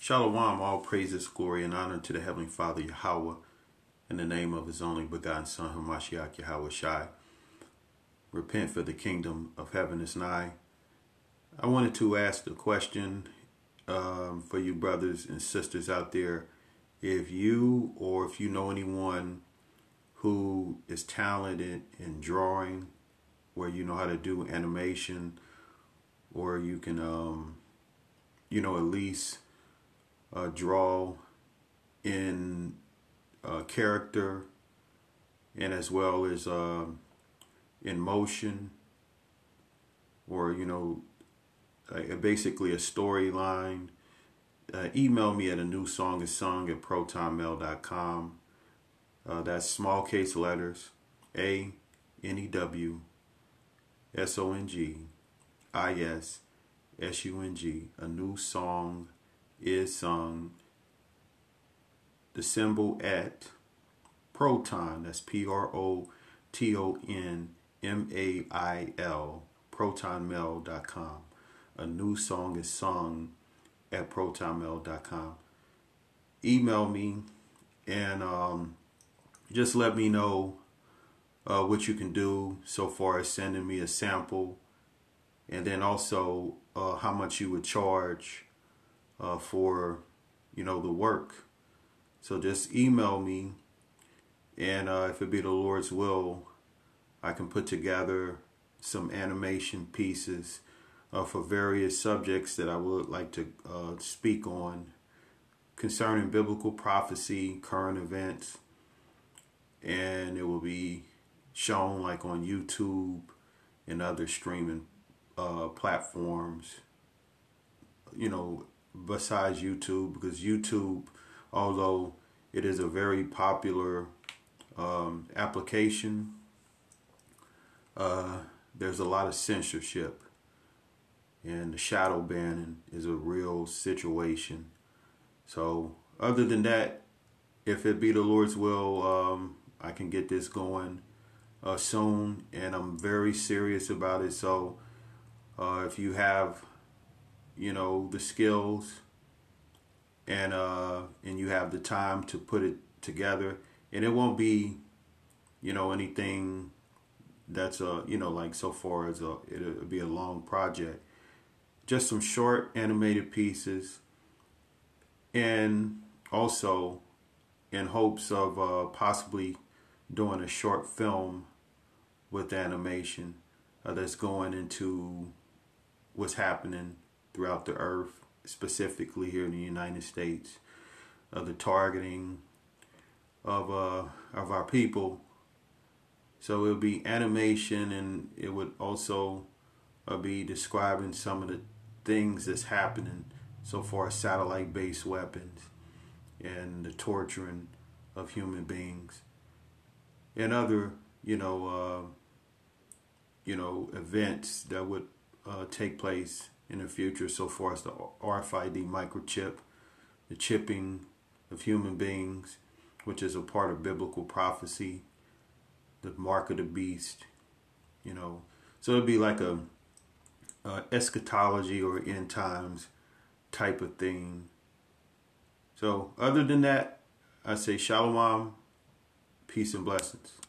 Shalom, all praises, glory, and honor to the Heavenly Father, Yahweh, in the name of His only begotten Son, Hamashiach Yahweh Shai. Repent, for the kingdom of heaven is nigh. I wanted to ask the question for you brothers and sisters out there. If you know anyone who is talented in drawing, where you know how to do animation, or you can, at least draw in character and as well as in motion, or basically a storyline, email me at anewsongisSung@protonmail.com. That's small case letters ANEWSONGISSUNG. A new song is sung. The symbol at Proton, that's PROTONMAIL, protonmail.com. A new song is sung at protonmail.com. Email me and just let me know what you can do so far as sending me a sample, and then also how much you would charge for the work. So just email me, and if it be the Lord's will, I can put together some animation pieces for various subjects that I would like to speak on concerning biblical prophecy, current events, and it will be shown like on YouTube and other streaming platforms, besides YouTube, because YouTube, although it is a very popular application, there's a lot of censorship, and the shadow banning is a real situation. So other than that, if it be the Lord's will, I can get this going soon, and I'm very serious about it. So if you have the skills and you have the time to put it together, and it won't be anything that's like so far as it'll be a long project, just some short animated pieces, and also in hopes of possibly doing a short film with animation that's going into what's happening throughout the earth, specifically here in the United States, the targeting of our people. So it would be animation, and it would also be describing some of the things that's happening so far as satellite-based weapons and the torturing of human beings and other events that would take place in the future, so far as the RFID microchip, the chipping of human beings, which is a part of biblical prophecy, the mark of the beast, So it'd be like a eschatology or end times type of thing. So other than that, I say shalom, peace and blessings.